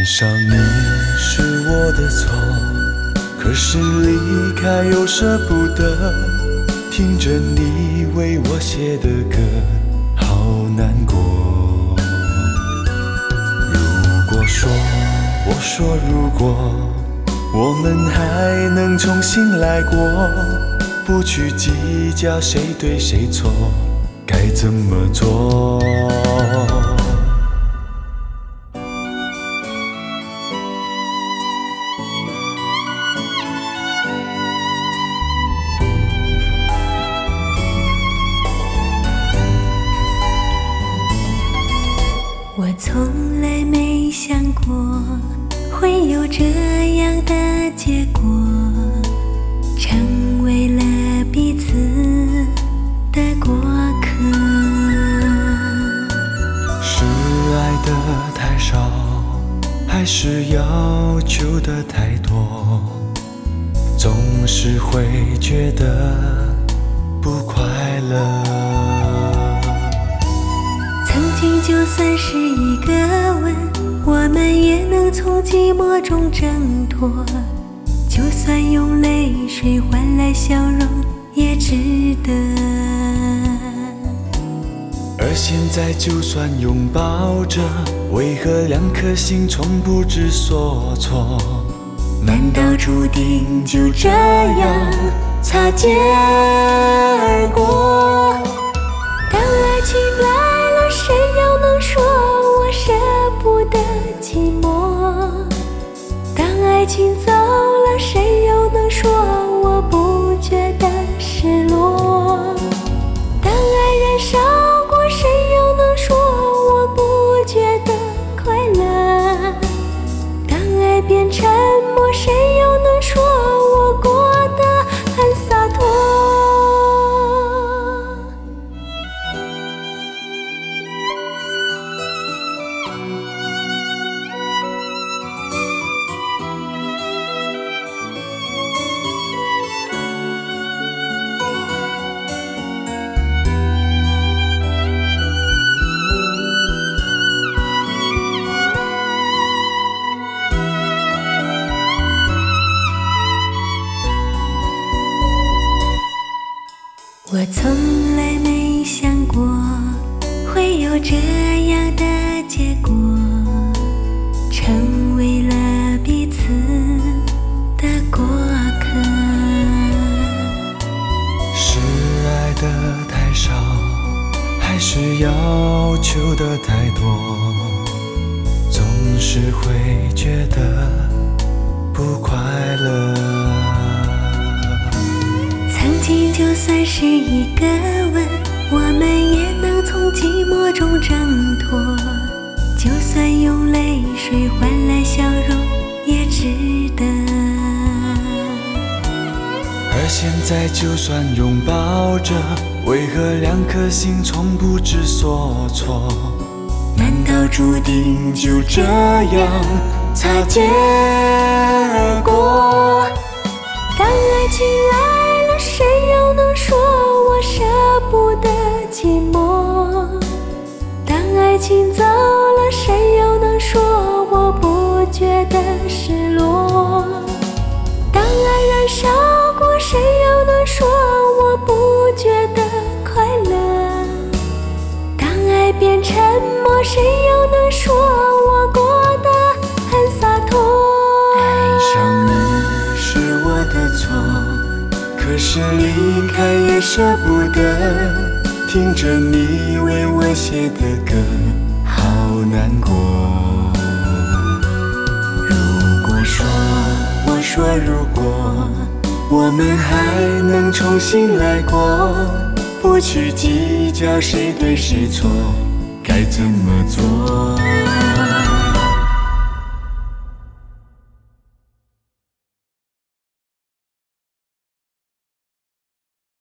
上你是我的错，可是离开又舍不得，听着你为我写的歌，好难过。如果说，我说如果我们还能重新来过，不去计较谁对谁错，该怎么做？ 我从来没想过会有这样的结果，成为了彼此的过客。 是爱的太少，还是要求的太多？总是会觉得不快乐。 曾经就算是一个吻，我们也能从寂寞中挣脱，就算用泪水换来笑容也值得。 而现在就算拥抱着，为何两颗心从不知所措？难道注定就这样擦肩而过？ 当爱情来了，谁又能说我舍不得寂寞？当爱情走了，谁又能说我不觉得失落？当爱燃烧过，谁又能说我不觉得快乐？当爱变沉默，谁又能说我过得很洒脱？我从来没想过会有这样的结果，成为了彼此的过客。 是爱的太少，还是要求的太多？总是会觉得不快乐。 曾经就算是一个吻，我们也能从寂寞中挣脱，就算用泪水换来笑容也值得。 而现在就算拥抱着，为何两颗心从不知所措？难道注定就这样擦肩而过？ 当爱情来了，谁又能说我舍不得寂寞？当爱情走了，谁又能说我不觉得失落？当爱燃烧过，谁又能说我不觉得快乐？当爱变沉默，谁又能说我过得很洒脱？ 爱上你是我的错，可是离开也舍不得，听着你为我写的歌，好难过。如果说，我说如果我们还能重新来过，不去计较谁对谁错，该怎么做？